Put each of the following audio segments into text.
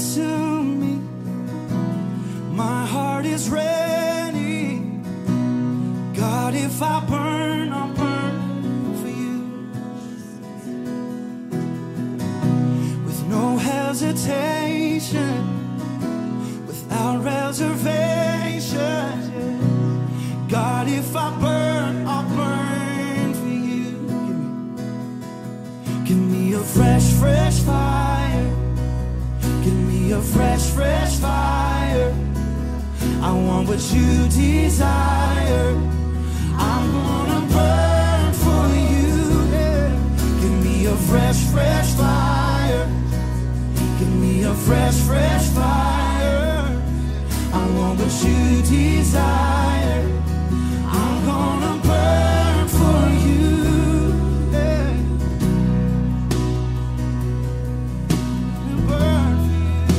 consume me. My heart is ready. God, if I burn, I'll burn for you. With no hesitation, without reservation. God, if I burn, I'll burn for you. Give me a fresh, fresh fire. Give me a fresh, fresh fire. I want what you desire. I'm gonna burn for you. Give me a fresh, fresh fire. Give me a fresh, fresh fire. I want what you desire. I'm gonna burn for you. Burn for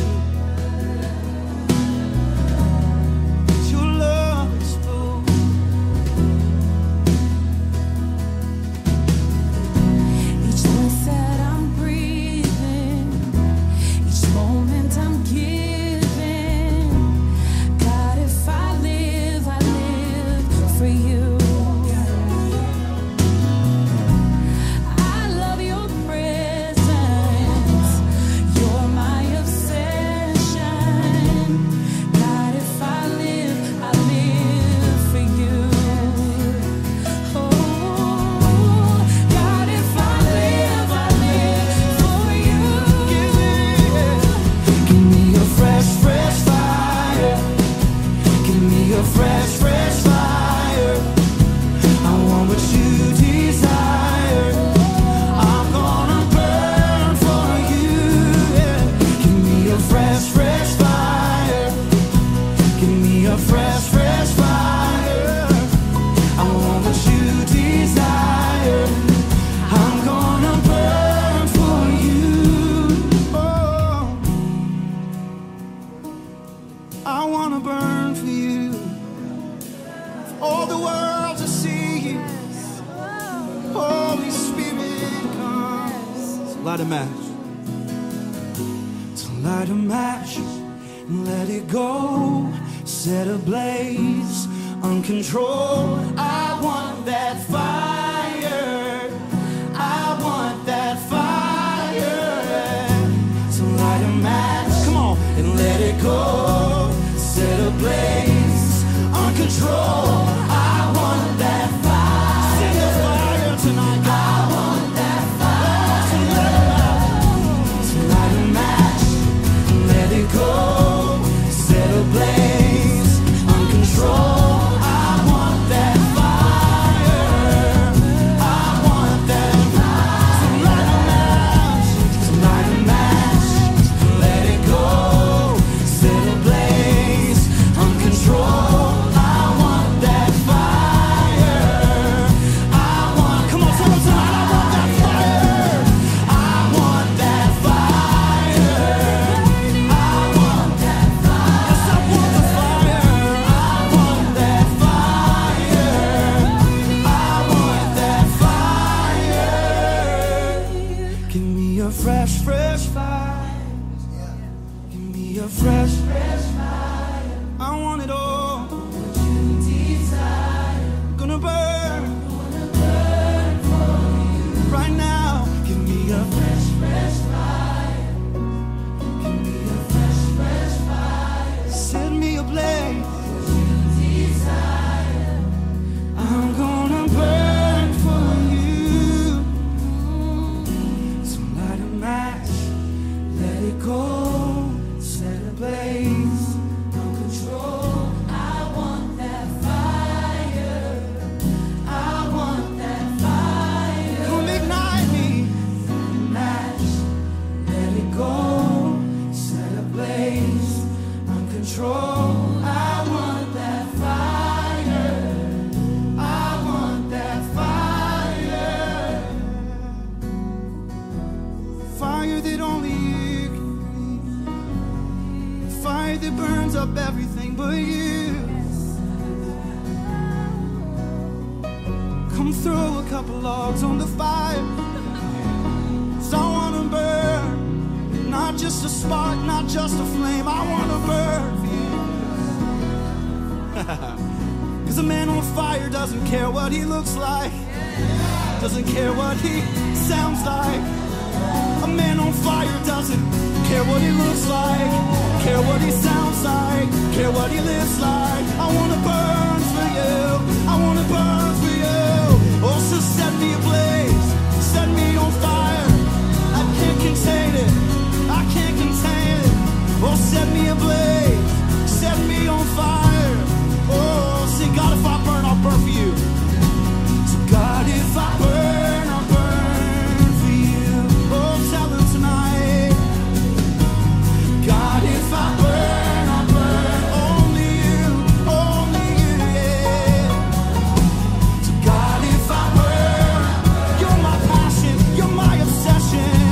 you. Your love is full. Each breath that I'm breathing, each moment I'm giving. God, if I live for you. I love your presence. You're my obsession. God, if I live for you. Oh, God, if I live for you. Give me a fresh, fresh fire. Give me a fresh, fresh fire. I want what you desire. I'm gonna burn for you. Give me a fresh, fresh fire. Give me a fresh, fresh fire. I want what you desire. I'm gonna burn for you. Oh, I wanna burn for you. All the world to see you. Holy Spirit comes. So light a match. To light a match and let it go. Set ablaze, uncontrolled. I want that fire. I want that fire. So light a match, come on, and let it go. Set ablaze, uncontrolled. I want that fire. Send the fire tonight, God. I want that fire. So light a match, let it go. Set ablaze, uncontrolled. I want that fire. I want that fire. So light a match, let it go. Set ablaze, uncontrolled. I want that fire. I want, come on, someone tonight. I want that fire. I want that fire. I want that fire. Yes, I want the fire. I want that fire. I want that fire. Give me a fresh, fresh fire. Give me a fresh, fresh fire. I want it all. What you desire. Gonna burn for you. Right now. Give me a fresh, fresh fire. Give me a fresh, fresh fire. Set me ablaze. What you desire. I'm gonna burn for you. So light a match, let it go. Set ablaze, uncontrolled. I want that fire. I want that fire. Come ignite me. Match, let it go. Set ablaze, uncontrolled. I want that fire. I want that fire. Fire that only you can breathe. Fire that burns up everything but you. Come throw a couple logs on the fire. 'Cause I wanna burn, not just just a spark, not just a flame. I want to burn for you. Cause a man on fire doesn't care what he looks like, doesn't care what he sounds like. A man on fire doesn't care what he looks like, care what he sounds like, care what he lives like. I wanna burn for you, I wanna burn for you. Oh, so set me ablaze, set me on fire. I can't contain it, I can't contain it. Oh, set me ablaze, set me on fire. Oh, say God, if I burn, I'll burn for you. So God, if I burn, I'll burn for you. Oh, tell him tonight. God, if I burn, I'll burn. Only you, yeah. So God, if I burn, you're my passion, you're my obsession.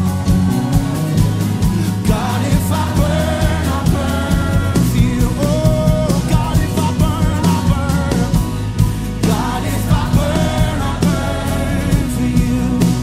God, if I burn, I'll burn for you. Oh, God, if I burn, I'll burn. God, if I burn, I'll burn for you.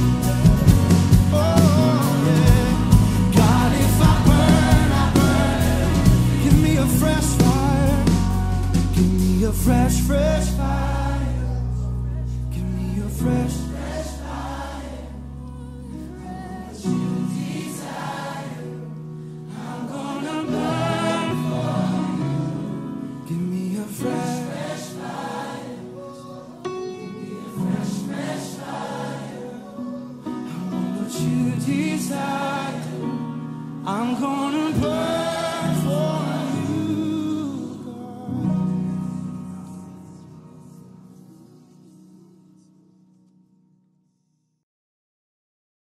Oh, yeah. God, if I burn, I'll burn. Give me a fresh fire. Give me a fresh fire. Give me a fresh fire. What you desire, I'm gonna burn for you. Give me a fresh fire. Give me a fresh fire. I want what you desire. I'm gonna burn.